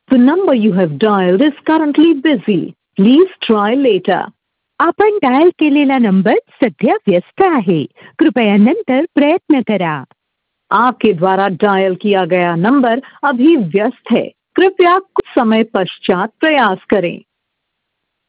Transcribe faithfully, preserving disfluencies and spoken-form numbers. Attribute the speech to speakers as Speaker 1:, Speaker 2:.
Speaker 1: The number you have dialed is currently busy. Please try later.
Speaker 2: आपण dial केलेला number सध्या व्यस्त आहे, कृपया नंतर प्रयत्न करा.
Speaker 1: आपके द्वारा डायल किया गया नंबर अभी व्यस्त है, कृपया कुछ समय पश्चात प्रयास करें.